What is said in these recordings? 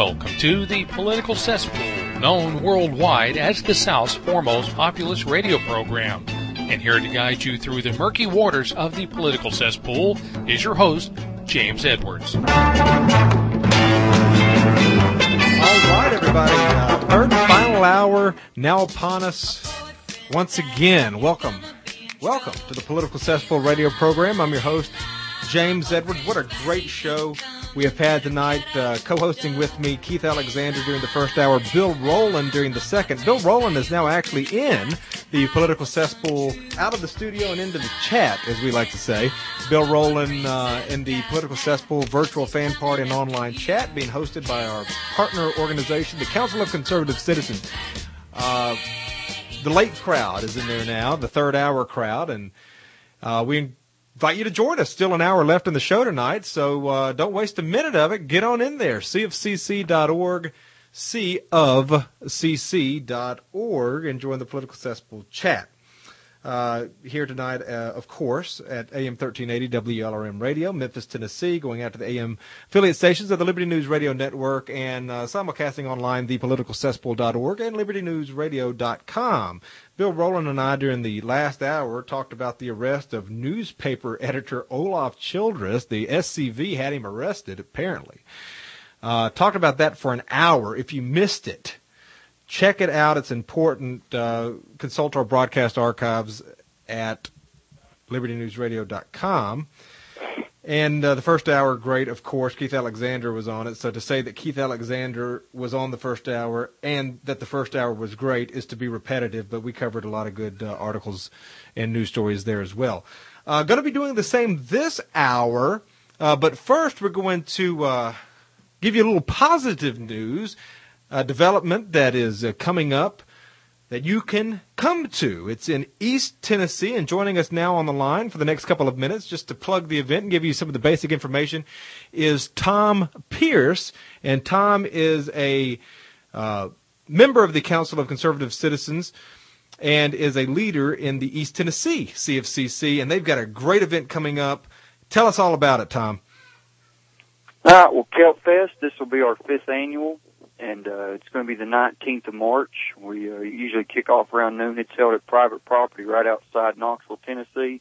Welcome to the Political Cesspool, known worldwide as the South's foremost populist radio program. And here to guide you through the murky waters of the political cesspool is your host, James Edwards. All right, everybody. Third and final hour now upon us once again. Welcome to the Political Cesspool radio program. I'm your host, James Edwards. What a great show we have had tonight. Co-hosting with me, Keith Alexander during the first hour, Bill Rowland during the second. Bill Rowland is now actually in the Political Cesspool, out of the studio and into the chat, as we like to say. Bill Rowland in the Political Cesspool virtual fan party and online chat, being hosted by our partner organization, the Council of Conservative Citizens. The late crowd is in there now, the third hour crowd, and we invite you to join us. Still an hour left in the show tonight, so don't waste a minute of it. Get on in there, cofcc.org, cofcc.org, and join the Political Cesspool chat. Here tonight, of course, at AM 1380 WLRM Radio, Memphis, Tennessee, going out to the AM affiliate stations of the Liberty News Radio Network, and simulcasting online, thepoliticalcesspool.org and libertynewsradio.com. Bill Rowland and I, during the last hour, talked about the arrest of newspaper editor Olaf Childress. The SCV had him arrested, apparently. Talked about that for an hour. If you missed it, check it out. It's important. Consult our broadcast archives at libertynewsradio.com. And the first hour, great, of course. Keith Alexander was on it. So to say that Keith Alexander was on the first hour and that the first hour was great is to be repetitive, but we covered a lot of good articles and news stories there as well. Going to be doing the same this hour, but first we're going to give you a little positive news. Development that is coming up that you can come to. It's in East Tennessee, and joining us now on the line for the next couple of minutes, just to plug the event and give you some of the basic information, is Tom Pierce. And Tom is a member of the Council of Conservative Citizens and is a leader in the East Tennessee CFCC, and they've got a great event coming up. Tell us all about it, Tom. All right, well, Kelt Fest, this will be our 5th annual. And it's going to be the 19th of March. We usually kick off around noon. It's held at private property right outside Knoxville, Tennessee.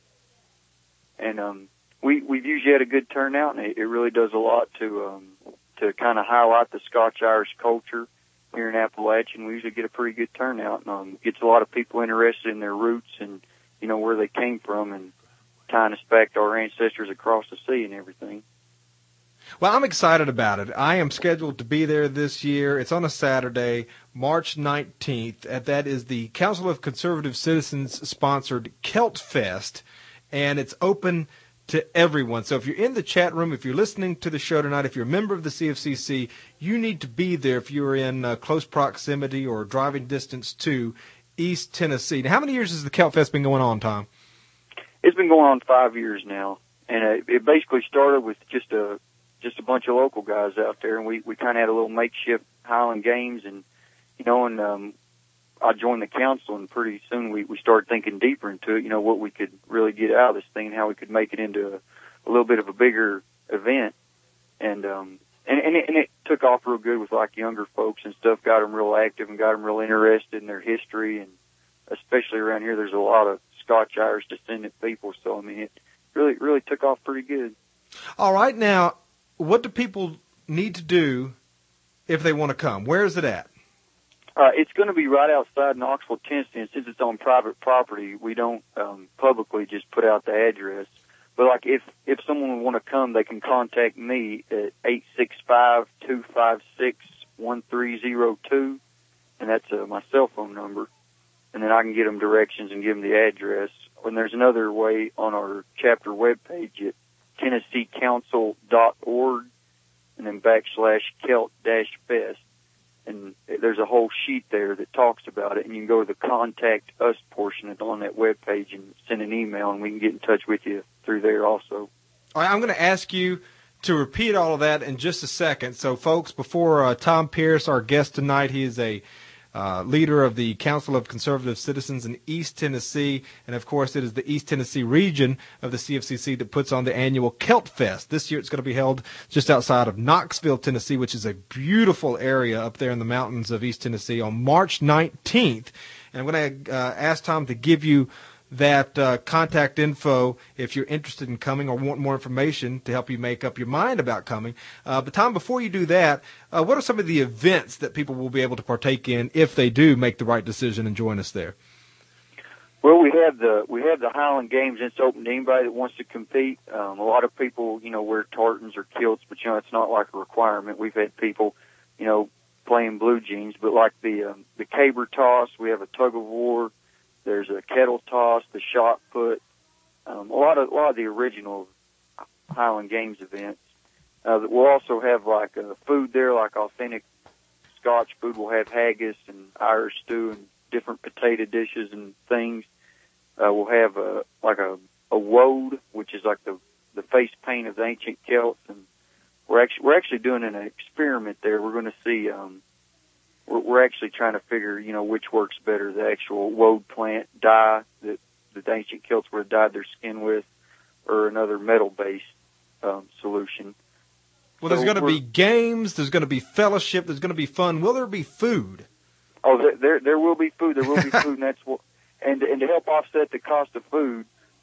And we've usually had a good turnout, and it really does a lot to kind of highlight the Scotch-Irish culture here in Appalachian. We usually get a pretty good turnout, and gets a lot of people interested in their roots and, you know, where they came from and tying us back to our ancestors across the sea and everything. Well, I'm excited about it. I am scheduled to be there this year. It's on a Saturday, March 19th. That is the Council of Conservative Citizens sponsored Kelt Fest, and it's open to everyone. So if you're in the chat room, if you're listening to the show tonight, if you're a member of the CFCC, you need to be there if you're in close proximity or driving distance to East Tennessee. Now, how many years has the Kelt Fest been going on, Tom? It's been going on 5 years now, and it basically started with just a bunch of local guys out there, and we kind of had a little makeshift Highland Games, and, you know, and I joined the council, and pretty soon we started thinking deeper into it, you know, what we could really get out of this thing and how we could make it into a little bit of a bigger event. And it took off real good with, like, younger folks and stuff, got them real active and got them real interested in their history, and especially around here there's a lot of Scotch-Irish descendant people, so, I mean, it really took off pretty good. All right, now, what do people need to do if they want to come? Where is it at? It's going to be right outside Knoxville, Tennessee, and since it's on private property, we don't publicly just put out the address. But, like, if someone would want to come, they can contact me at 865-256-1302, and that's my cell phone number. And then I can get them directions and give them the address. And there's another way on our chapter webpage at TennesseeCouncil.org, and then /Kelt-Fest. And there's a whole sheet there that talks about it, and you can go to the Contact Us portion on that webpage and send an email, and we can get in touch with you through there also. All right, I'm going to ask you to repeat all of that in just a second. So, folks, before Tom Pierce, our guest tonight, he is a leader of the Council of Conservative Citizens in East Tennessee. And, of course, it is the East Tennessee region of the CFCC that puts on the annual Celt Fest. This year it's going to be held just outside of Knoxville, Tennessee, which is a beautiful area up there in the mountains of East Tennessee, on March 19th. And I'm going to ask Tom to give you that contact info if you're interested in coming or want more information to help you make up your mind about coming. But Tom, before you do that, what are some of the events that people will be able to partake in if they do make the right decision and join us there? Well, we have the Highland Games. It's open to anybody that wants to compete. A lot of people, wear tartans or kilts, but it's not like a requirement. We've had people, playing blue jeans, but like the caber toss, we have a tug of war. There's a kettle toss, the shot put, a lot of the original Highland Games events. We'll also have like food there, like authentic Scotch food. We'll have haggis and Irish stew and different potato dishes and things. We'll have a woad, which is like the face paint of the ancient Celts, and we're actually doing an experiment there. We're going to see. We're actually trying to figure, which works better, the actual woad plant dye that the ancient Celts would have dyed their skin with, or another metal-based solution. Well, there's going to be games, there's going to be fellowship, there's going to be fun. Will there be food? Oh, there will be food. There will be food, and that's what. And to help offset the cost of food,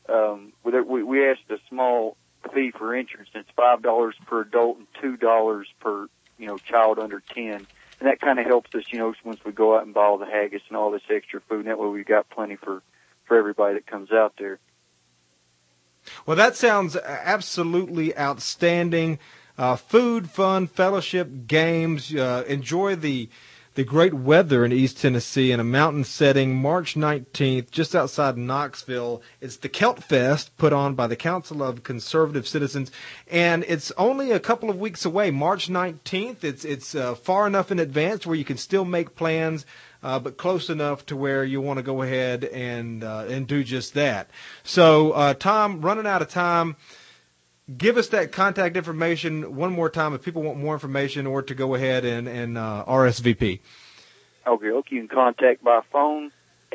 we asked a small fee for entrance. It's $5 per adult and $2 per child under 10. And that kind of helps us, once we go out and buy all the haggis and all this extra food. And that way we've got plenty for everybody that comes out there. Well, that sounds absolutely outstanding. Food, fun, fellowship, games. Enjoy the great weather in East Tennessee in a mountain setting, March 19th, just outside Knoxville. It's the Celt Fest put on by the Council of Conservative Citizens, and it's only a couple of weeks away, March 19th. It's far enough in advance where you can still make plans, but close enough to where you want to go ahead and do just that. So, Tom, running out of time, give us that contact information one more time if people want more information or to go ahead and RSVP. Okay, you can contact by phone,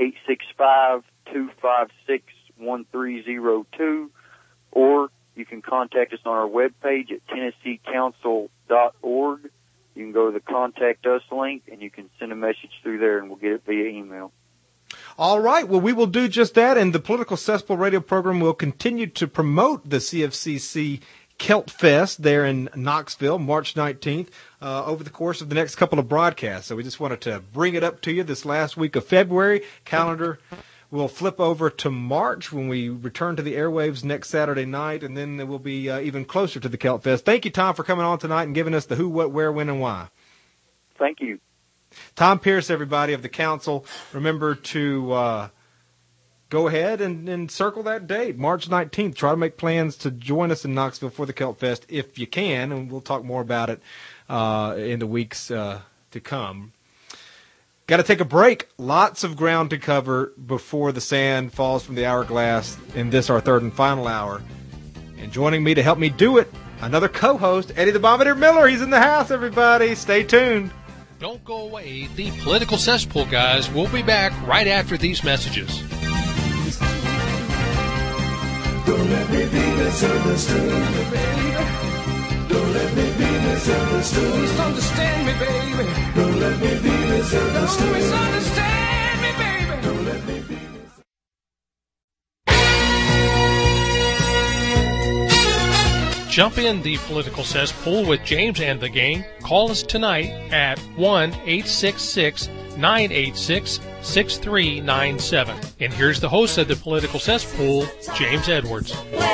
865-256-1302, or you can contact us on our webpage at TennesseeCouncil.org. You can go to the Contact Us link, and you can send a message through there, and we'll get it via email. All right. Well, we will do just that, and the Political Cesspool radio program will continue to promote the CFCC Celt Fest there in Knoxville, March 19th, over the course of the next couple of broadcasts. So we just wanted to bring it up to you this last week of February. Calendar will flip over to March when we return to the airwaves next Saturday night, and then we'll be even closer to the Celt Fest. Thank you, Tom, for coming on tonight and giving us the who, what, where, when, and why. Thank you. Tom Pierce, everybody, of the council. Remember to go ahead and circle that date, March 19th. Try to make plans to join us in Knoxville for the Celt Fest if you can, and we'll talk more about it in the weeks to come. Got to take a break. Lots of ground to cover before the sand falls from the hourglass in this, our third and final hour. And joining me to help me do it, another co-host, Eddie the Bombardier Miller. He's in the house, everybody. Stay tuned. Don't go away. The Political Cesspool guys will be back right after these messages. Don't let me be misunderstood, baby. Don't let me be misunderstood. Misunderstand me, baby. Don't let me be misunderstood. Don't misunderstand me, baby. Don't let me be misunderstood. Jump in the Political Cesspool with James and the gang. Call us tonight at 1-866-986-6397. And here's the host of the Political Cesspool, James Edwards.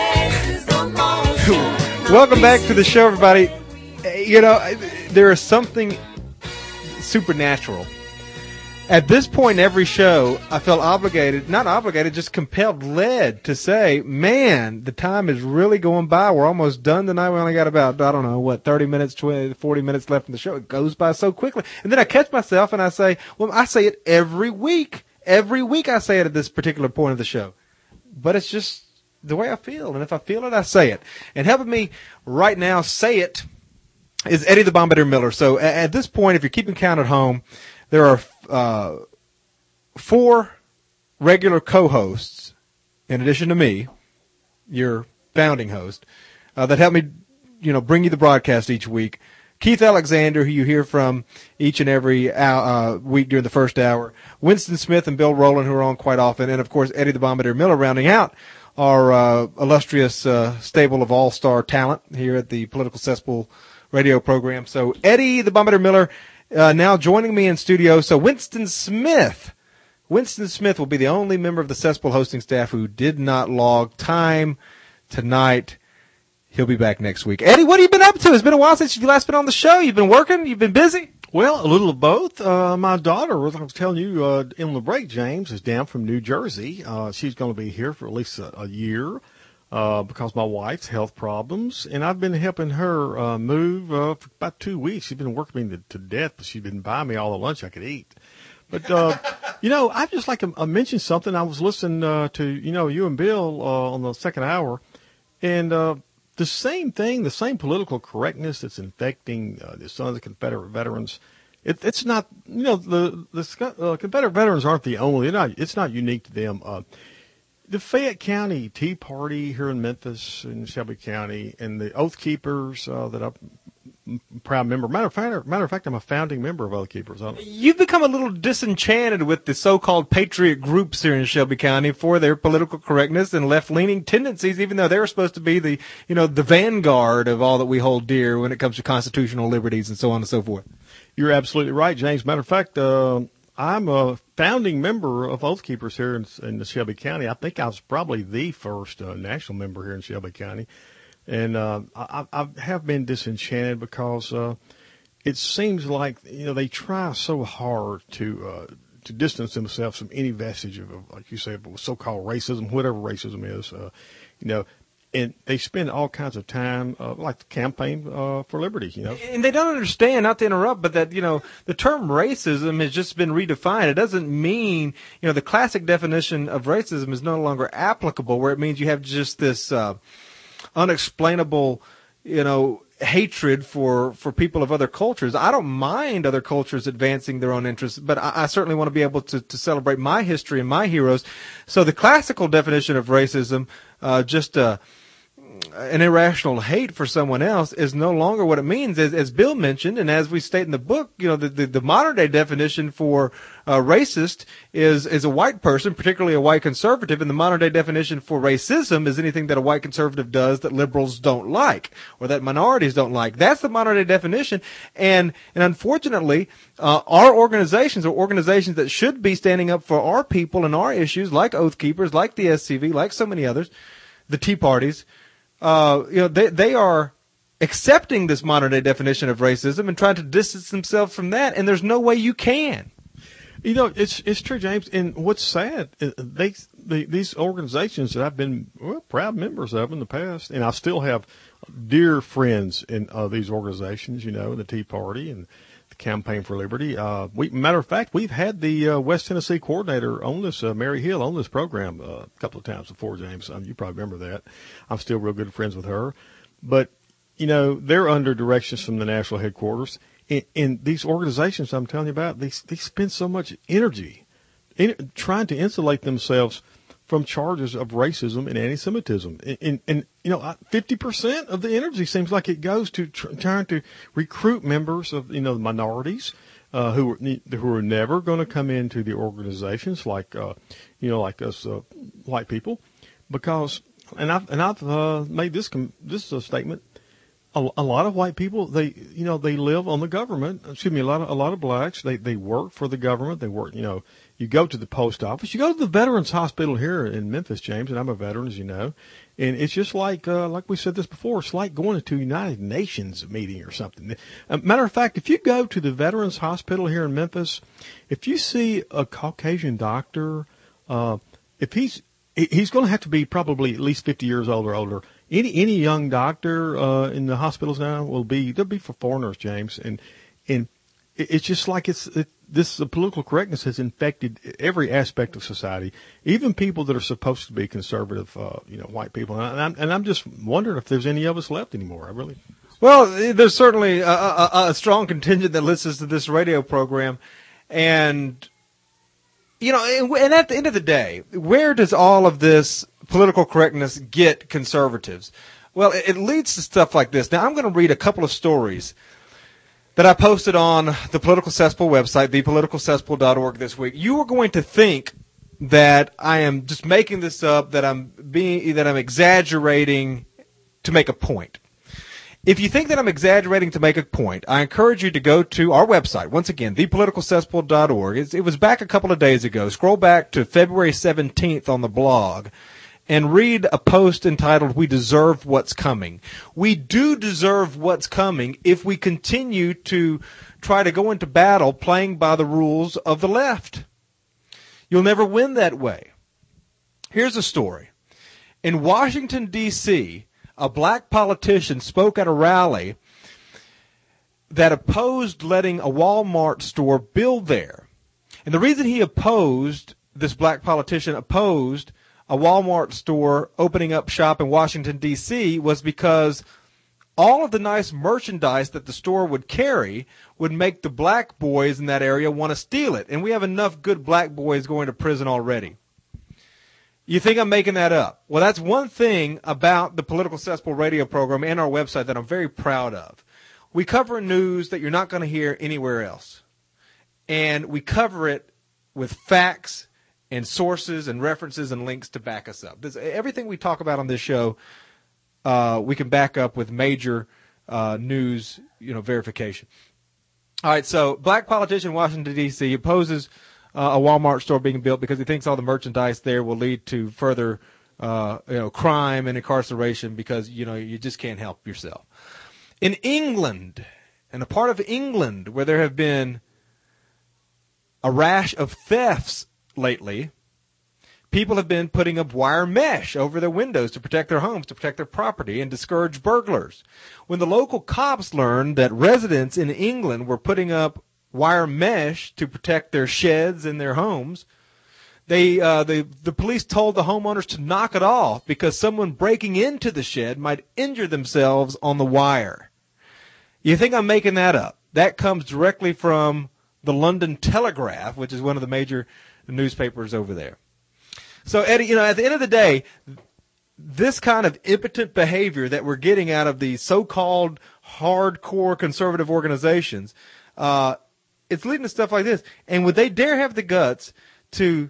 Welcome back to the show, everybody. There is something supernatural. At this point in every show, I felt just compelled, led to say, man, the time is really going by. We're almost done tonight. We only got about, 30 minutes, 20, 40 minutes left in the show. It goes by so quickly. And then I catch myself and I say, well, I say it every week. Every week I say it at this particular point of the show. But it's just the way I feel. And if I feel it, I say it. And helping me right now say it is Eddie the Bombardier Miller. So at this point, if you're keeping count at home, there are 4 regular co-hosts, in addition to me, your founding host, that help me, bring you the broadcast each week. Keith Alexander, who you hear from each and every week during the first hour. Winston Smith and Bill Rowland, who are on quite often. And, of course, Eddie the Bombardier Miller, rounding out our illustrious stable of all-star talent here at the Political Cesspool radio program. So Eddie the Bombardier Miller now joining me in studio. So Winston Smith will be the only member of the Cesspool hosting staff who did not log time tonight. He'll be back next week. Eddie, what have you been up to? It's been a while since you've last been on the show. You've been working? You've been busy? Well, a little of both. My daughter, as I was telling you in the break, James, is down from New Jersey. She's going to be here for at least a year because my wife's health problems. And I've been helping her move for about 2 weeks. She's been working me to death, but she's been buying me all the lunch I could eat. But, I'd just like to mention something. I was listening to, you and Bill on the second hour, and the same thing, the same political correctness that's infecting the Sons of Confederate Veterans. It's not, the Confederate veterans aren't the only. It's not unique to them. The Fayette County Tea Party here in Memphis and Shelby County, and the Oath Keepers that I'm a proud member. Matter of fact, I'm a founding member of Oath Keepers. You've become a little disenchanted with the so-called patriot groups here in Shelby County for their political correctness and left-leaning tendencies, even though they're supposed to be the vanguard of all that we hold dear when it comes to constitutional liberties and so on and so forth. You're absolutely right, James. Matter of fact, I'm a founding member of Oath Keepers here in the Shelby County. I think I was probably the first national member here in Shelby County. And I have been disenchanted because it seems like they try so hard to distance themselves from any vestige of, like you said, so-called racism, whatever racism is. And they spend all kinds of time, like the campaign for liberty. And they don't understand, not to interrupt, but that the term racism has just been redefined. It doesn't mean the classic definition of racism is no longer applicable, where it means you have just this unexplainable, hatred for people of other cultures. I don't mind other cultures advancing their own interests, but I certainly want to be able to celebrate my history and my heroes. So the classical definition of racism, just an irrational hate for someone else, is no longer what it means. As Bill mentioned, and as we state in the book, the modern day definition for racist is a white person, particularly a white conservative, and the modern day definition for racism is anything that a white conservative does that liberals don't like or that minorities don't like. That's the modern day definition, and unfortunately, our organizations are organizations that should be standing up for our people and our issues, like Oath Keepers, like the SCV, like so many others, the Tea Parties. They are accepting this modern day definition of racism and trying to distance themselves from that, and there's no way you can. It's true, James. And what's sad, these organizations that I've been proud members of in the past, and I still have dear friends in these organizations, the Tea Party and the Campaign for Liberty. Matter of fact, we've had the West Tennessee coordinator on this, Mary Hill, on this program a couple of times before, James. You probably remember that. I'm still real good friends with her. But, they're under directions from the national headquarters. And these organizations I'm telling you about, they spend so much energy trying to insulate themselves from charges of racism and anti-Semitism. And 50% of the energy seems like it goes to trying to recruit members of, the minorities, who are never going to come into the organizations like like us, white people, because, and I've made this statement. A lot of white people, they live on the government. Excuse me, a lot of blacks, they work for the government. They work, you go to the post office, you go to the Veterans Hospital here in Memphis, James, and I'm a veteran, as you know. And it's just like we said this before, it's like going to a United Nations meeting or something. Matter of fact, if you go to the Veterans Hospital here in Memphis, if you see a Caucasian doctor, if he's going to have to be probably at least 50 years old or older. Any young doctor in the hospitals now they'll be for foreigners, James, and it's just like this political correctness has infected every aspect of society, even people that are supposed to be conservative, white people, and I'm just wondering if there's any of us left anymore. I really. Well, there's certainly a strong contingent that listens to this radio program. And, you know, and at the end of the day, where does all of this political correctness get conservatives? Well, it leads to stuff like this. Now, I'm going to read a couple of stories that I posted on the Political Cesspool website, thepoliticalcesspool.org this week. You are going to think that I am just making this up, that I'm exaggerating to make a point. If you think that I'm exaggerating to make a point, I encourage you to go to our website. Once again, thepoliticalcesspool.org. It was back a couple of days ago. Scroll back to February 17th on the blog and read a post entitled, "We Deserve What's Coming." We do deserve what's coming if we continue to try to go into battle playing by the rules of the left. You'll never win that way. Here's a story. In Washington, D.C., a black politician spoke at a rally that opposed letting a Walmart store build there. And the reason this black politician opposed a Walmart store opening up shop in Washington, D.C. was because all of the nice merchandise that the store would carry would make the black boys in that area want to steal it. And we have enough good black boys going to prison already. You think I'm making that up? Well, that's one thing about the Political Cesspool radio program and our website that I'm very proud of. We cover news that you're not going to hear anywhere else. And we cover it with facts and sources and references and links to back us up. Everything we talk about on this show, we can back up with major news, verification. All right, so black politician in Washington, D.C. opposes a Walmart store being built because he thinks all the merchandise there will lead to further, crime and incarceration because, you just can't help yourself. In England, and a part of England where there have been a rash of thefts lately, people have been putting up wire mesh over their windows to protect their homes, to protect their property, and discourage burglars. When the local cops learned that residents in England were putting up wire mesh to protect their sheds and their homes, the police told the homeowners to knock it off because someone breaking into the shed might injure themselves on the wire. You think I'm making that up? That comes directly from the London Telegraph, which is one of the major newspapers over there. So, Eddie, at the end of the day, this kind of impotent behavior that we're getting out of the so-called hardcore conservative organizations, it's leading to stuff like this. And would they dare have the guts to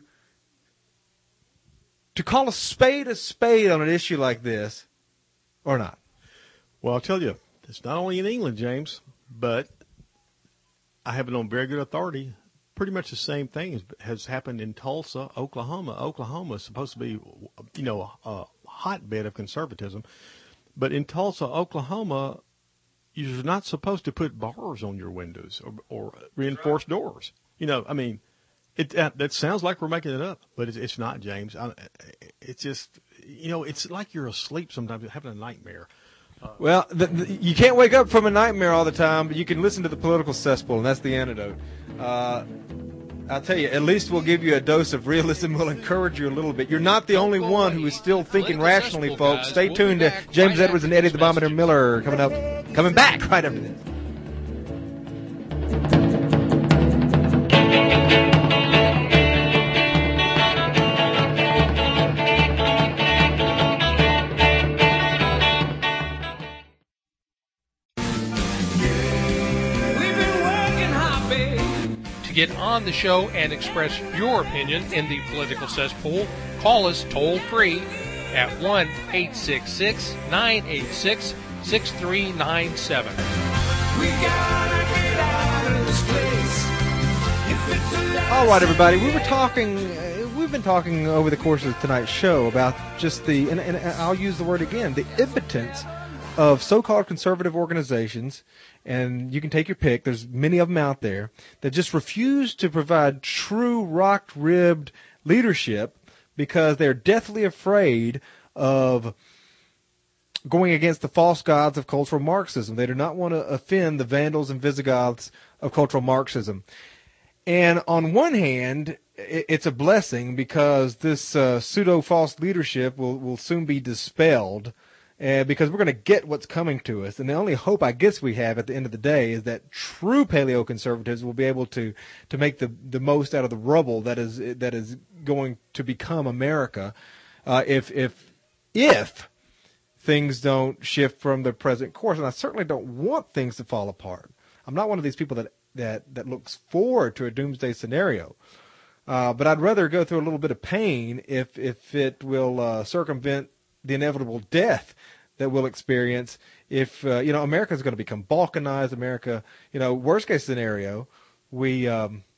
call a spade on an issue like this or not? Well, I'll tell you, it's not only in England, James, but I have it on very good authority. Pretty much the same thing has happened in Tulsa, Oklahoma. Oklahoma is supposed to be, a hotbed of conservatism. But in Tulsa, Oklahoma, you're not supposed to put bars on your windows or reinforced doors. That sounds like we're making it up, but it's not, James. It's just, it's like you're asleep sometimes, having a nightmare. Well, you can't wake up from a nightmare all the time, but you can listen to the Political Cesspool, and that's the antidote. I'll tell you, at least we'll give you a dose of realism. We'll encourage you a little bit. You're not the only one who is still thinking rationally, folks. Stay tuned to James Edwards and Eddie the Bomber Miller coming back right after this. Get on the show and express your opinion in the Political Cesspool, call us toll free at 1-866-986-6397. We gotta get out of this place. All right, everybody. We've been talking over the course of tonight's show about just and I'll use the word again, the impotence of so-called conservative organizations, and you can take your pick. There's many of them out there that just refuse to provide true rock-ribbed leadership because they're deathly afraid of going against the false gods of cultural Marxism. They do not want to offend the Vandals and Visigoths of cultural Marxism. And on one hand, it's a blessing because this pseudo-false leadership will soon be dispelled. because we're going to get what's coming to us. And the only hope I guess we have at the end of the day is that true paleoconservatives will be able to make the most out of the rubble that is going to become America if things don't shift from the present course. And I certainly don't want things to fall apart. I'm not one of these people that looks forward to a doomsday scenario. But I'd rather go through a little bit of pain if it will circumvent the inevitable death that we'll experience if America is going to become balkanized. America, worst case scenario, we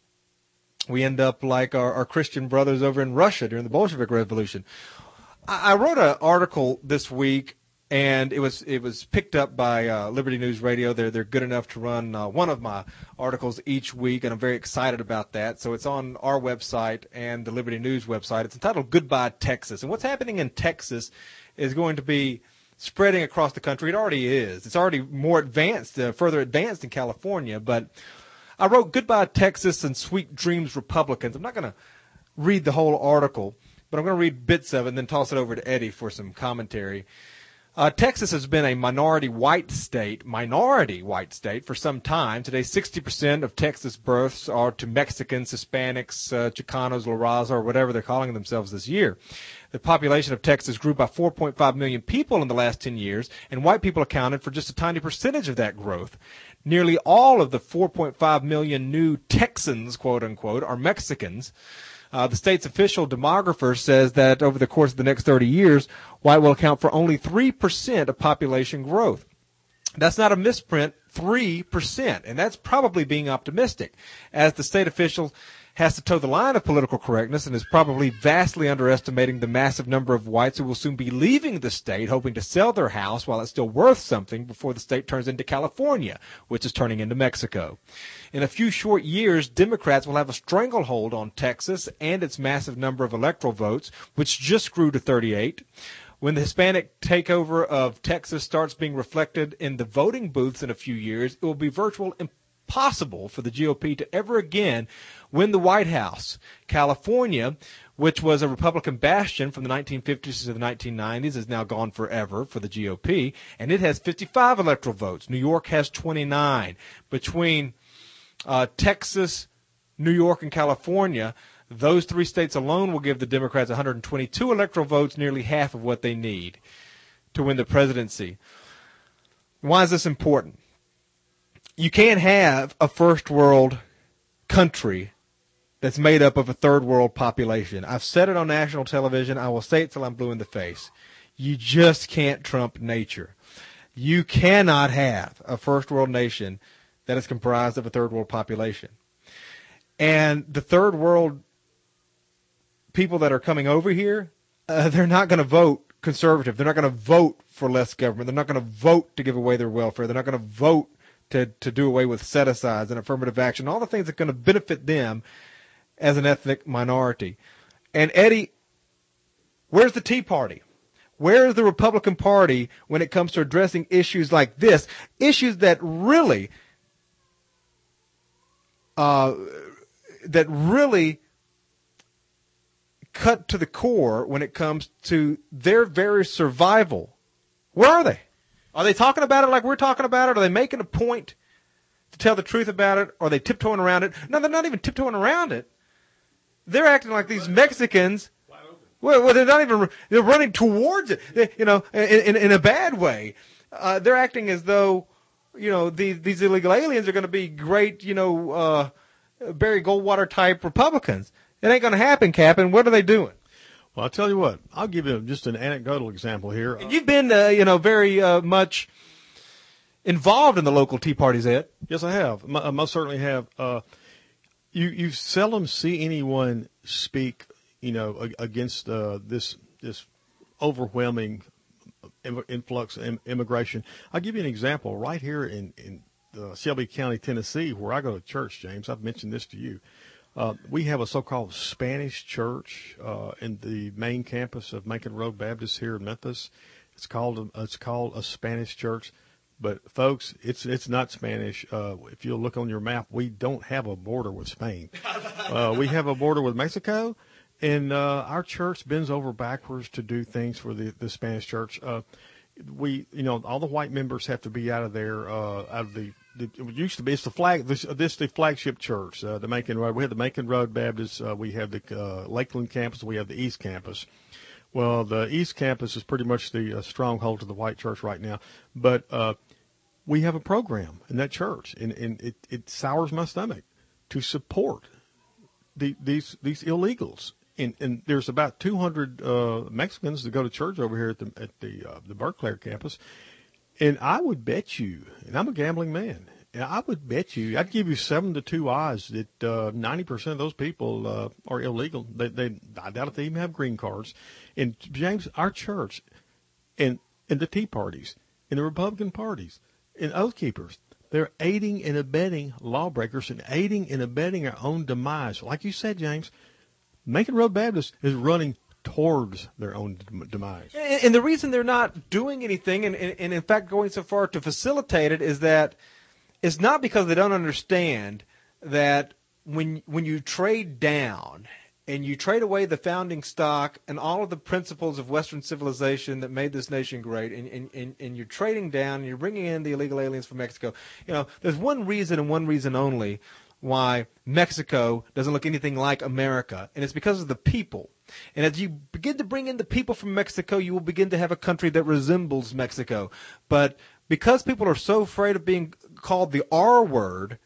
end up like our Christian brothers over in Russia during the Bolshevik Revolution. I wrote an article this week, and it was picked up by Liberty News Radio. They're good enough to run one of my articles each week, and I'm very excited about that. So it's on our website and the Liberty News website. It's entitled Goodbye Texas. And what's happening in Texas is going to be spreading across the country. It already is. It's already more advanced, further advanced in California. But I wrote Goodbye Texas and Sweet Dreams Republicans. I'm not going to read the whole article, but I'm going to read bits of it and then toss it over to Eddie for some commentary. Texas has been a minority white state for some time. Today, 60% of Texas births are to Mexicans, Hispanics, Chicanos, La Raza, or whatever they're calling themselves this year. The population of Texas grew by 4.5 million people in the last 10 years, and white people accounted for just a tiny percentage of that growth. Nearly all of the 4.5 million new Texans, quote unquote, are Mexicans. The state's official demographer says that over the course of the next 30 years, white will account for only 3% of population growth. That's not a misprint, 3%, and that's probably being optimistic, as the state official has to toe the line of political correctness and is probably vastly underestimating the massive number of whites who will soon be leaving the state, hoping to sell their house while it's still worth something before the state turns into California, which is turning into Mexico. In a few short years, Democrats will have a stranglehold on Texas and its massive number of electoral votes, which just grew to 38. When the Hispanic takeover of Texas starts being reflected in the voting booths in a few years, it will be virtually impossible for the GOP to ever again win the White House. California, which was a Republican bastion from the 1950s to the 1990s, is now gone forever for the GOP, and it has 55 electoral votes. New York has 29. Between Texas, New York, and California, those three states alone will give the Democrats 122 electoral votes, nearly half of what they need to win the presidency. Why is this important? You can't have a first world country that's made up of a third world population. I've said it on national television. I will say it till I'm blue in the face. You just can't trump nature. You cannot have a first world nation that is comprised of a third world population. And the third world people that are coming over here, they're not going to vote conservative. They're not going to vote for less government. They're not going to vote to give away their welfare. They're not going to vote to do away with set-asides and affirmative action, all the things that are going to benefit them as an ethnic minority. And, Eddie, where's the Tea Party? Where is the Republican Party when it comes to addressing issues like this, issues that really cut to the core when it comes to their very survival? Where are they? Are they talking about it like we're talking about it? Are they making a point to tell the truth about it? Or are they tiptoeing around it? No, they're not even tiptoeing around it. They're acting like these Mexicans. Well, they're not even. They're running towards it. In a bad way. They're acting as though, these illegal aliens are going to be great, Barry Goldwater type Republicans. It ain't going to happen, Cap. And what are they doing? Well, I'll tell you what. I'll give you just an anecdotal example here. And you've been, very much involved in the local Tea Parties, Ed. Yes, I have. I most certainly have. You seldom see anyone speak, against this overwhelming influx of immigration. I'll give you an example right here in Shelby County, Tennessee, where I go to church, James. I've mentioned this to you. We have a so-called Spanish church in the main campus of Macon Road Baptist here in Memphis. It's called a Spanish church, but folks, it's not Spanish. If you look on your map, we don't have a border with Spain. We have a border with Mexico, and our church bends over backwards to do things for the Spanish church. all the white members have to be out of there, out of the it used to be, it's the flagship church, the Macon Road. We have the Macon Road Baptist, we have the Lakeland campus, we have the East Campus. Well, the East Campus is pretty much the stronghold of the white church right now, but we have a program in that church, and it sours my stomach to support these illegals. And there's about 200 Mexicans that go to church over here at the Berkeley campus. And I would bet you, and I'm a gambling man, and I would bet you, I'd give you 7 to 2 odds that 90% of those people are illegal. I doubt if they even have green cards. And James, our church, and the Tea Parties, and the Republican parties, and Oath Keepers, they're aiding and abetting lawbreakers and aiding and abetting our own demise. Like you said, James, Macon Road Baptist is running towards their own demise. And the reason they're not doing anything, and in fact going so far to facilitate it, is that it's not because they don't understand that when you trade down and you trade away the founding stock and all of the principles of Western civilization that made this nation great, and you're trading down and you're bringing in the illegal aliens from Mexico, there's one reason and one reason only why Mexico doesn't look anything like America, and it's because of the people. And as you begin to bring in the people from Mexico, you will begin to have a country that resembles Mexico. But because people are so afraid of being called the R word,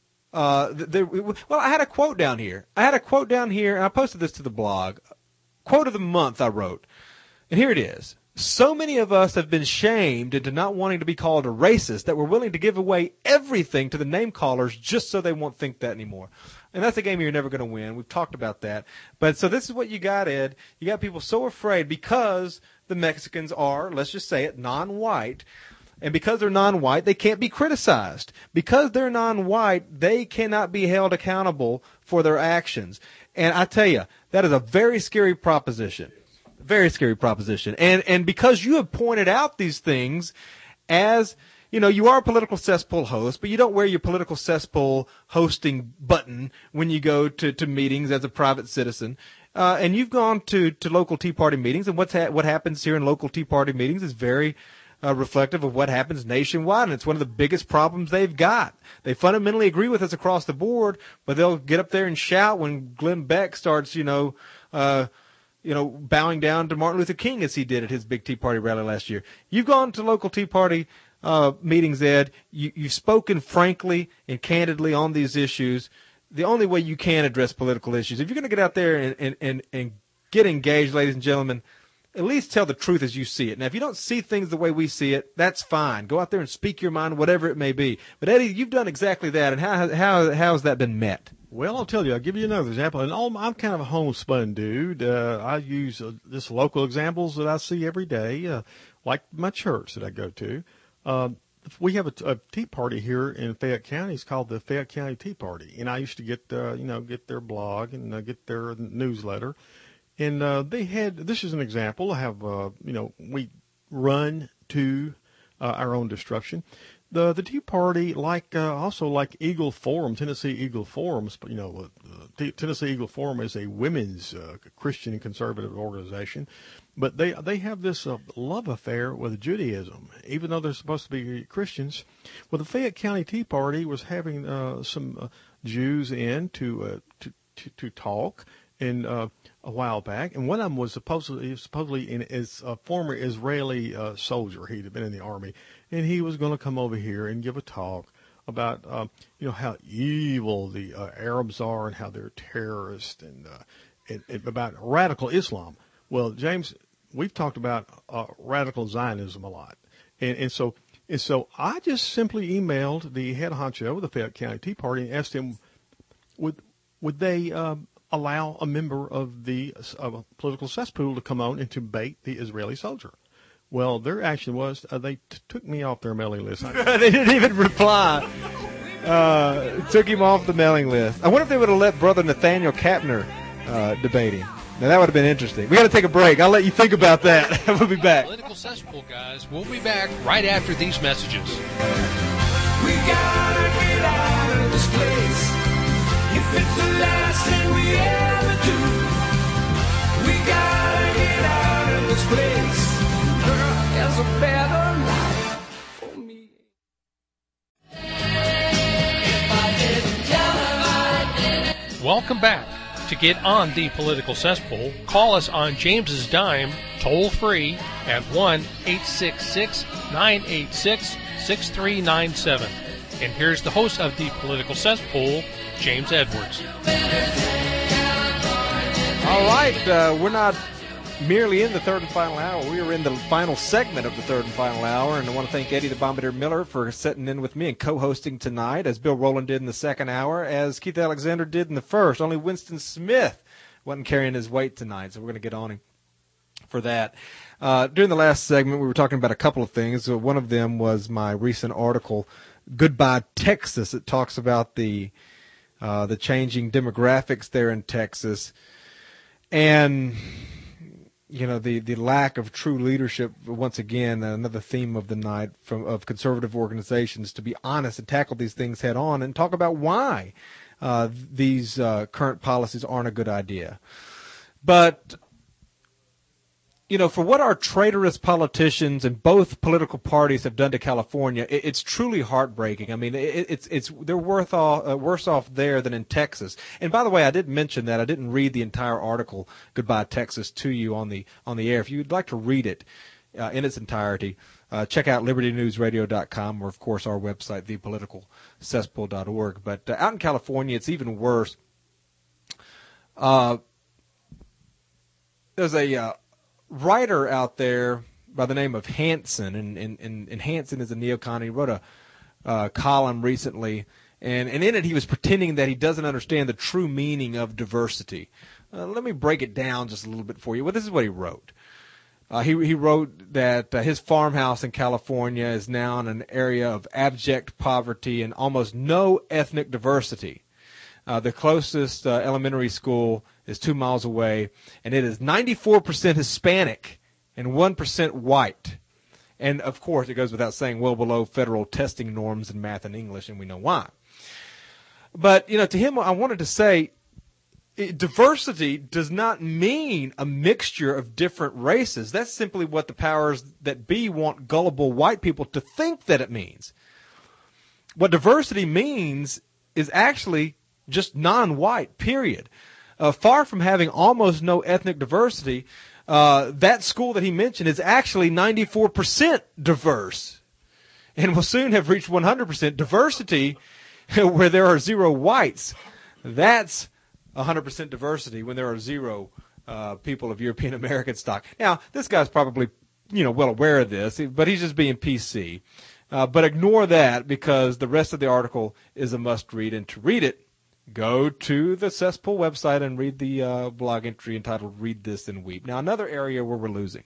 I had a quote down here. And I posted this to the blog. Quote of the month I wrote. And here it is. So many of us have been shamed into not wanting to be called a racist that we're willing to give away everything to the name callers just so they won't think that anymore. And that's a game you're never going to win. We've talked about that. But so this is what you got, Ed. You got people so afraid because the Mexicans are, let's just say it, non-white. And because they're non-white, they can't be criticized. Because they're non-white, they cannot be held accountable for their actions. And I tell you, that is a very scary proposition. Very scary proposition. And because you have pointed out these things as, you are a political cesspool host, but you don't wear your political cesspool hosting button when you go to meetings as a private citizen. And you've gone to local Tea Party meetings, and what happens here in local Tea Party meetings is very reflective of what happens nationwide, and it's one of the biggest problems they've got. They fundamentally agree with us across the board, but they'll get up there and shout when Glenn Beck starts, bowing down to Martin Luther King as he did at his big Tea Party rally last year. You've gone to local Tea Party meetings, Ed. You've spoken frankly and candidly on these issues. The only way you can address political issues, if you're going to get out there and get engaged, ladies and gentlemen, at least tell the truth as you see it. Now, if you don't see things the way we see it, that's fine. Go out there and speak your mind, whatever it may be. But, Eddie, you've done exactly that, and how has that been met? Well, I'll tell you. I'll give you another example. And I'm kind of a homespun dude. I use just local examples that I see every day, like my church that I go to. We have a tea party here in Fayette County. It's called the Fayette County Tea Party, and I used to get their blog and get their newsletter. And they had, this is an example. I have, we run to our own destruction. The Tea Party, also like Eagle Forum, Tennessee Eagle Forums, but Tennessee Eagle Forum is a women's Christian and conservative organization, but they have this love affair with Judaism, even though they're supposed to be Christians. Well, the Fayette County Tea Party was having some Jews in to talk. And a while back, and one of them was supposedly as a former Israeli soldier. He'd been in the army, and he was going to come over here and give a talk about how evil the Arabs are and how they're terrorists and about radical Islam. Well, James, we've talked about radical Zionism a lot, and so I just simply emailed the head honcho of the Fayette County Tea Party and asked him, would they allow a member of the political cesspool to come on and to bait the Israeli soldier? Well, their action was they took me off their mailing list. They didn't even reply. Took him off the mailing list. I wonder if they would have let Brother Nathaniel Kapner debate him. Now, that would have been interesting. We got to take a break. I'll let you think about that. We'll be back. Political Cesspool, guys. We'll be back right after these messages. We gotta get out of this place. If it's the last thing we ever do, we gotta get out of this place. Girl, there's a better Welcome back. To get on the political cesspool, call us on James's dime, toll free at 1-866-986-6397. And here's the host of the political cesspool, James Edwards. All right, we're not merely in the third and final hour. We are in the final segment of the third and final hour, and I want to thank Eddie the Bombardier Miller for sitting in with me and co-hosting tonight, as Bill Rowland did in the second hour, as Keith Alexander did in the first. Only Winston Smith wasn't carrying his weight tonight, so we're going to get on him for that. During the last segment, we were talking about a couple of things. One of them was my recent article, Goodbye Texas. It talks about the changing demographics there in Texas, and the lack of true leadership. Once again, another theme of the night of conservative organizations, to be honest and tackle these things head on and talk about why these current policies aren't a good idea. But for what our traitorous politicians in both political parties have done to California, it's truly heartbreaking. I mean, they're worse off there than in Texas. And by the way, I did mention that I didn't read the entire article, Goodbye Texas, to you on the air. If you'd like to read it in its entirety, check out libertynewsradio.com, or of course our website, thepoliticalcesspool.org. But out in California, it's even worse. There's a writer out there by the name of Hansen, and Hansen is a neocon. He wrote a column recently, and in it he was pretending that he doesn't understand the true meaning of diversity. Let me break it down just a little bit for you. Well, this is what he wrote. He wrote that his farmhouse in California is now in an area of abject poverty and almost no ethnic diversity. The closest elementary school is 2 miles away, and it is 94% Hispanic and 1% white. And, of course, it goes without saying, well below federal testing norms in math and English, and we know why. But, to him, I wanted to say, diversity does not mean a mixture of different races. That's simply what the powers that be want gullible white people to think that it means. What diversity means is actually just non-white, period. Far from having almost no ethnic diversity, that school that he mentioned is actually 94% diverse, and will soon have reached 100% diversity where there are 0 whites. That's 100% diversity when there are 0 people of European American stock. Now, this guy's probably, well aware of this, but he's just being PC. But ignore that, because the rest of the article is a must-read, and to read it, go to the Cesspool website and read the blog entry entitled Read This and Weep. Now, another area where we're losing.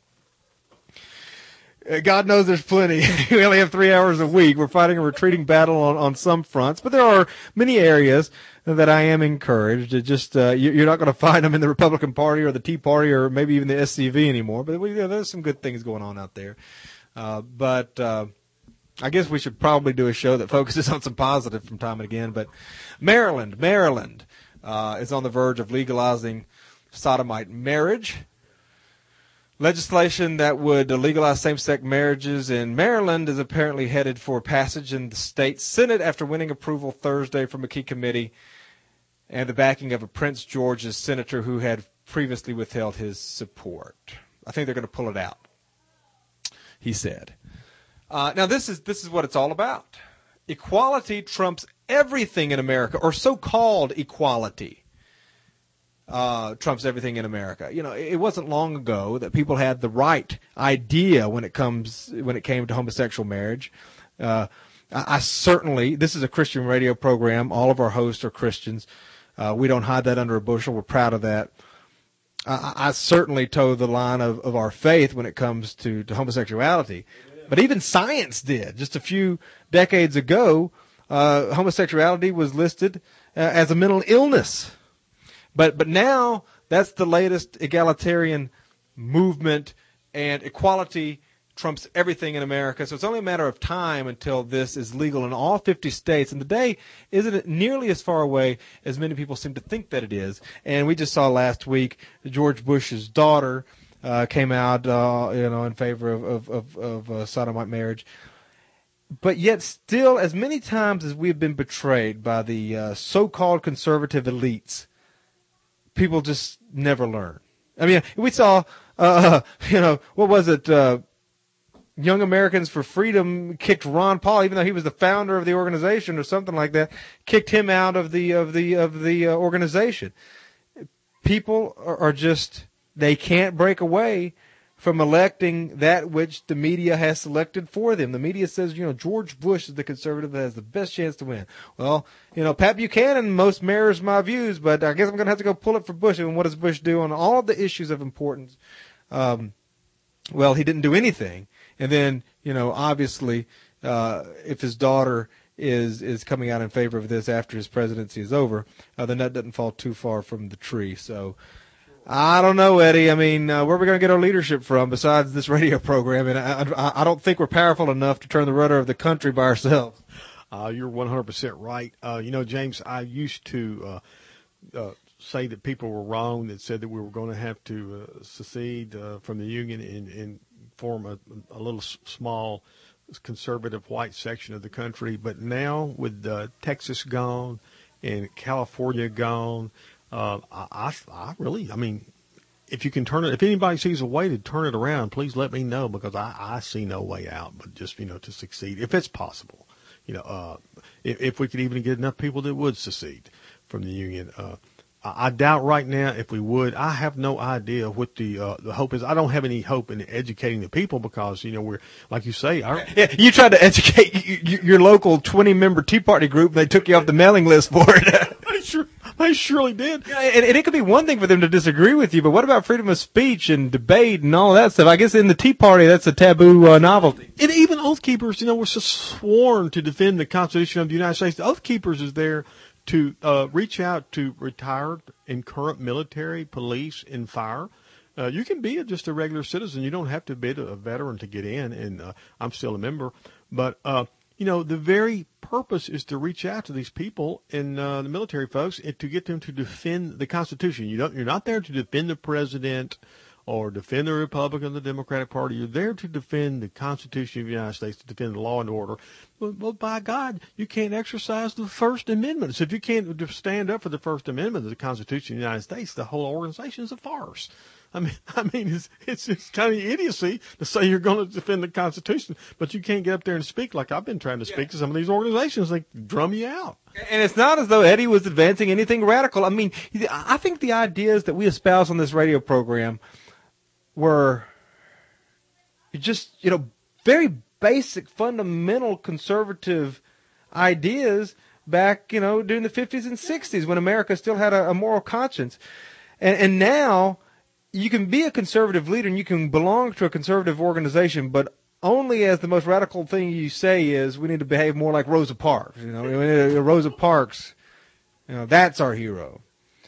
God knows there's plenty. We only have 3 hours a week. We're fighting a retreating battle on some fronts, but there are many areas that I am encouraged. You're not going to find them in the Republican Party or the Tea Party or maybe even the SCV anymore, but there's some good things going on out there. But I guess we should probably do a show that focuses on some positive from time and again. But Maryland is on the verge of legalizing sodomite marriage. Legislation that would legalize same-sex marriages in Maryland is apparently headed for passage in the state Senate after winning approval Thursday from a key committee and the backing of a Prince George's senator who had previously withheld his support. I think they're going to pull it out, he said. Now, this is what it's all about. Equality trumps everything in America, or so-called equality trumps everything in America. It wasn't long ago that people had the right idea when it came to homosexual marriage. I certainly, this is a Christian radio program. All of our hosts are Christians. We don't hide that under a bushel. We're proud of that. I certainly toe the line of our faith when it comes to homosexuality. But even science did. Just a few decades ago, homosexuality was listed as a mental illness. But now that's the latest egalitarian movement, and equality trumps everything in America. So it's only a matter of time until this is legal in all 50 states. And the day isn't nearly as far away as many people seem to think that it is. And we just saw last week George Bush's daughter came out, in favor of sodomite marriage. But yet still, as many times as we've been betrayed by the so-called conservative elites people just never learn. I mean, we saw, what was it? Young Americans for Freedom kicked Ron Paul, even though he was the founder of the organization or something like that, kicked him out of the organization. People are just, they can't break away from electing that which the media has selected for them. The media says, George Bush is the conservative that has the best chance to win. Well, Pat Buchanan most mirrors my views, but I guess I'm going to have to go pull it for Bush. And what does Bush do on all of the issues of importance? Well, he didn't do anything. And then, obviously, if his daughter is coming out in favor of this after his presidency is over, the nut doesn't fall too far from the tree. So, I don't know, Eddie. I mean, where are we going to get our leadership from besides this radio program? And I don't think we're powerful enough to turn the rudder of the country by ourselves. You're 100% right. James, I used to say that people were wrong that said that we were going to have to secede from the Union and form a little small conservative white section of the country. But now with Texas gone and California gone, I mean, if you can turn it, if anybody sees a way to turn it around, please let me know, because I see no way out but just, to succeed if it's possible. If we could even get enough people that would secede from the Union. I doubt right now if we would. I have no idea what the hope is. I don't have any hope in educating the people because, we're, like you say, you tried to educate your local 20-member Tea Party group, and they took you off the mailing list for it. They surely did. And it could be one thing for them to disagree with you, but what about freedom of speech and debate and all that stuff? I guess in the Tea Party, that's a taboo novelty. And even Oath Keepers, were sworn to defend the Constitution of the United States. The Oath Keepers is there to reach out to retired and current military, police, and fire. You can be just a regular citizen. You don't have to be a veteran to get in, and I'm still a member. But, the very purpose is to reach out to these people and the military folks and to get them to defend the Constitution. You're not there to defend the president or defend the Republican or the Democratic Party. You're there to defend the Constitution of the United States, to defend the law and order. Well, by God, you can't exercise the First Amendment. So if you can't stand up for the First Amendment of the Constitution of the United States, the whole organization is a farce. I mean, it's kind of idiocy to say you're going to defend the Constitution, but you can't get up there and speak like I've been trying to speak to some of these organizations. They drum you out. And it's not as though Eddie was advancing anything radical. I mean, I think the ideas that we espouse on this radio program were just, very basic, fundamental conservative ideas back, during the 50s and 60s when America still had a moral conscience. And now you can be a conservative leader and you can belong to a conservative organization, but only as the most radical thing you say is we need to behave more like Rosa Parks. Rosa Parks, that's our hero.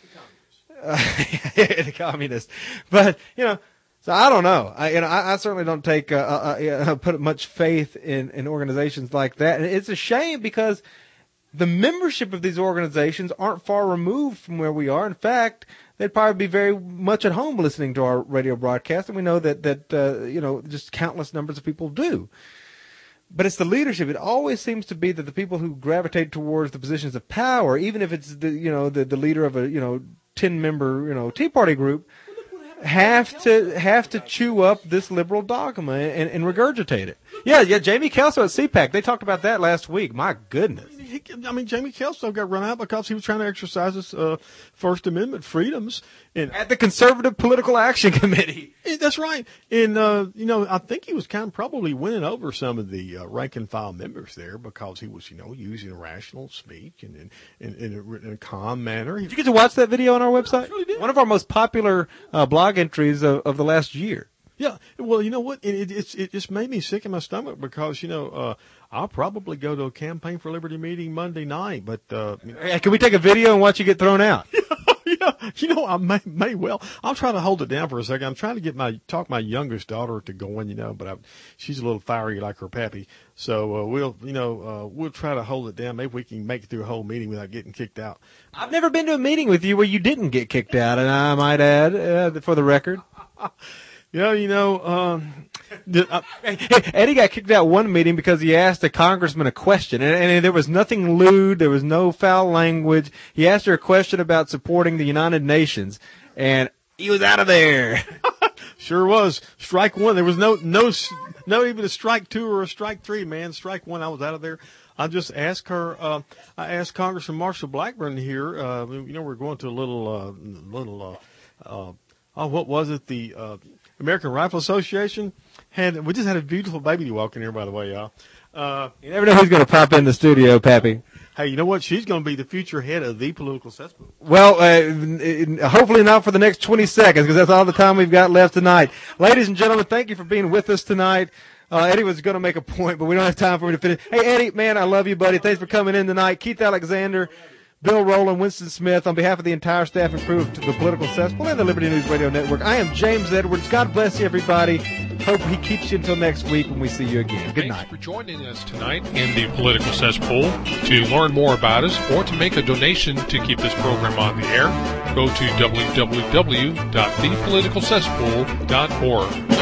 The communist. But, so I don't know. I certainly don't put much faith in organizations like that. And it's a shame because the membership of these organizations aren't far removed from where we are. In fact, they'd probably be very much at home listening to our radio broadcast, and we know that just countless numbers of people do. But it's the leadership. It always seems to be that the people who gravitate towards the positions of power, even if it's the leader of a 10-member Tea Party group, have to chew up this liberal dogma and regurgitate it. Yeah, Jamie Kelso at CPAC, they talked about that last week. My goodness. Jamie Kelso got run out because he was trying to exercise his First Amendment freedoms. At the Conservative Political Action Committee. That's right. And, I think he was kind of probably winning over some of the rank and file members there because he was, using rational speech and in a calm manner. Did you get to watch that video on our website? I really did. One of our most popular blog entries of the last year. Yeah. Well, you know what? It just made me sick in my stomach because, I'll probably go to a Campaign for Liberty meeting Monday night, but, Hey, can we take a video and watch you get thrown out? Yeah, I may well. I'll try to hold it down for a second. I'm trying to talk my youngest daughter to go in, but she's a little fiery like her pappy. So, we'll try to hold it down. Maybe we can make it through a whole meeting without getting kicked out. I've never been to a meeting with you where you didn't get kicked out, and I might add, for the record. Yeah, Eddie got kicked out one meeting because he asked a congressman a question, and there was nothing lewd, there was no foul language. He asked her a question about supporting the United Nations, and he was out of there. Sure was. Strike one. There was no even a strike two or a strike three, man. Strike one, I was out of there. I just asked her. I asked Congressman Marshall Blackburn here. We're going to a little. What was it? The American Rifle Association we just had a beautiful baby walk in here, by the way, y'all. You never know who's going to pop in the studio, Pappy. Hey, you know what? She's going to be the future head of the Political Cesspool. Well, hopefully not for the next 20 seconds, because that's all the time we've got left tonight. Ladies and gentlemen, thank you for being with us tonight. Eddie was going to make a point, but we don't have time for him to finish. Hey, Eddie, man, I love you, buddy. Thanks for coming in tonight. Keith Alexander, Bill Rowland, Winston Smith, on behalf of the entire staff and crew of the Political Cesspool and the Liberty News Radio Network, I am James Edwards. God bless you, everybody. Hope he keeps you until next week when we see you again. Good night. Thanks for joining us tonight in the Political Cesspool. To learn more about us or to make a donation to keep this program on the air, go to www.thepoliticalcesspool.org.